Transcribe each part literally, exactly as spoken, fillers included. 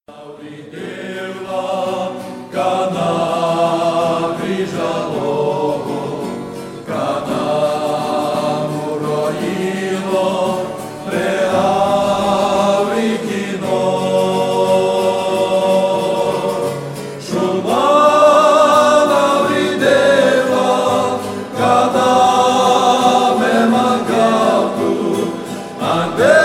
Видела кана крижалого, кана муроїло, преаврі кіно. Шумана видела кана мемагавку, анде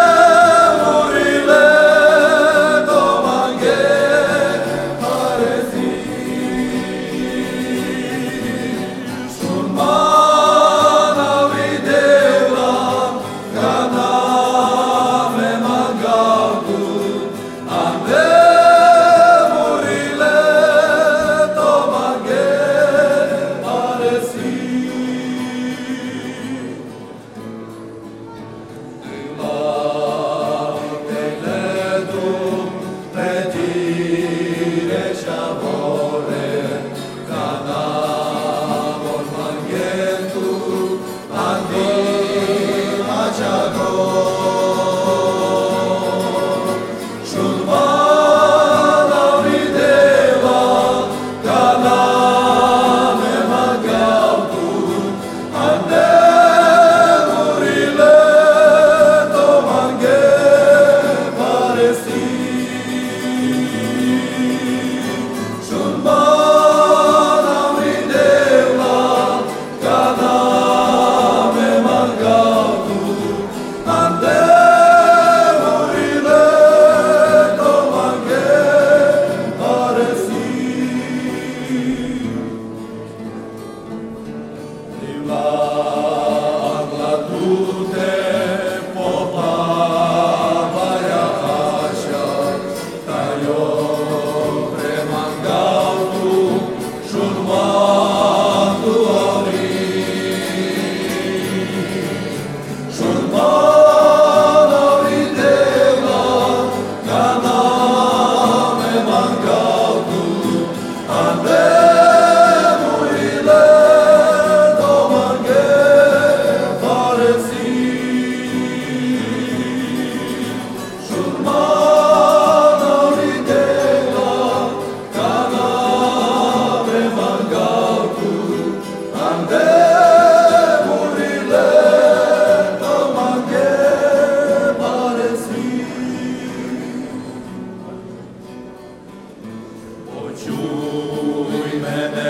Почуй мене,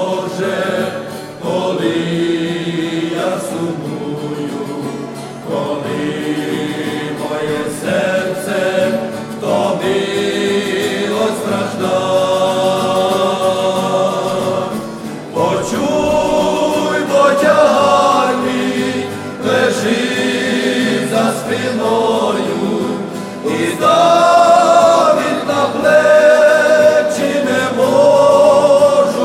Боже, коли я сумую, коли моє серце втомилось страждань. Почуй, бо тягар мій лежить за спиною, і Давид на плечі не можу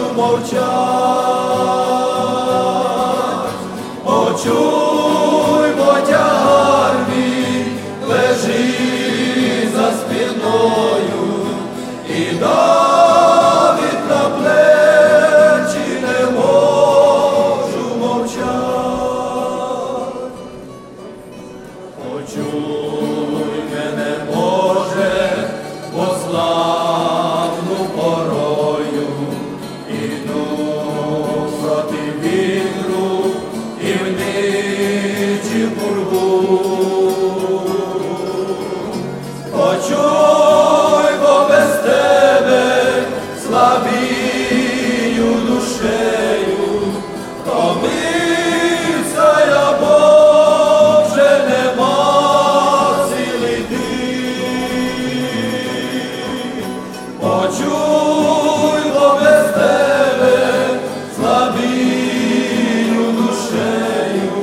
мовчать. Почуй, бо тягар мій лежить за спиною, і Давид на плечі не можу мовчать. Почуй мене, Боже, бо славну порою іду проти вітру і в нічі пургу. Почуй, бо без тебе слабію душею, втомився я, Боже, нема сили йти. Почуй, бо без тебе слабію душею,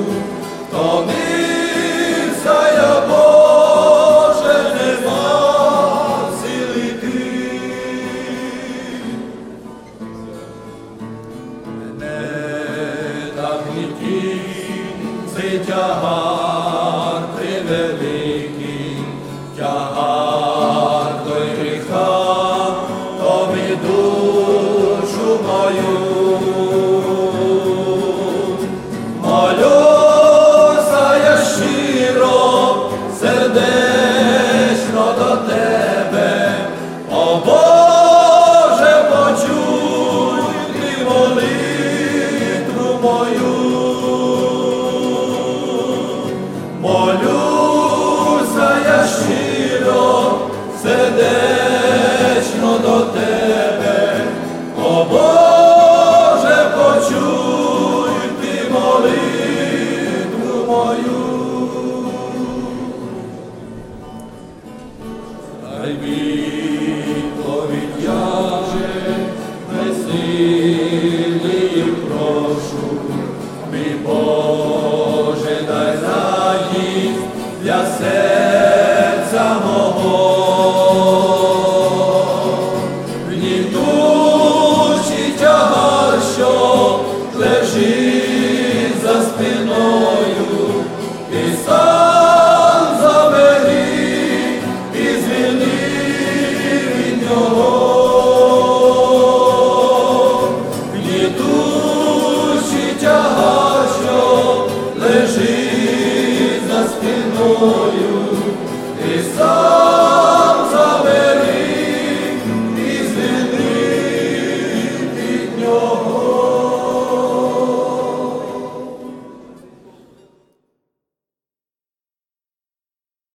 втомився я, Боже, нема сили йти. Мене так гнітить цей тягар превеликий, тягар той гріха, тобі душу мою. Молюся я щиро, сердечно до тебе, дай відповідь я же, безсилий прошу, мій Боже, дай радість для серця мого. Гнітучий тягар, що лежить за спиною, ти сам забери і звільни від нього. Гнітучий тягар, що лежить за спиною, ти сам